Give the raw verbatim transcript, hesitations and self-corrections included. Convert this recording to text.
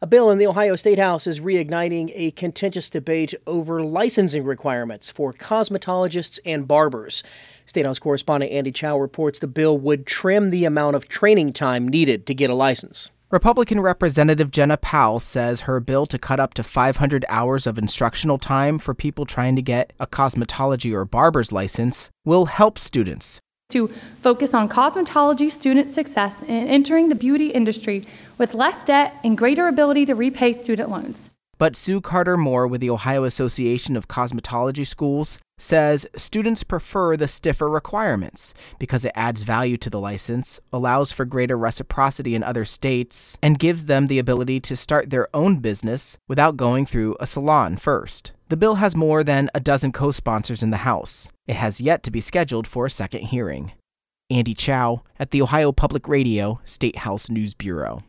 bill in the Ohio State House is reigniting a contentious debate over licensing requirements for cosmetologists and barbers. State House correspondent Andy Chow reports the bill would trim the amount of training time needed to get a license. Republican Representative Jenna Powell says her bill to cut up to five hundred hours of instructional time for people trying to get a cosmetology or barber's license will help students to focus on cosmetology student success in entering the beauty industry with less debt and greater ability to repay student loans. But Sue Carter Moore with the Ohio Association of Cosmetology Schools says students prefer the stiffer requirements because it adds value to the license, allows for greater reciprocity in other states, and gives them the ability to start their own business without going through a salon first. The bill has more than a dozen co-sponsors in the House. It has yet to be scheduled for a second hearing. Andy Chow at the Ohio Public Radio State House News Bureau.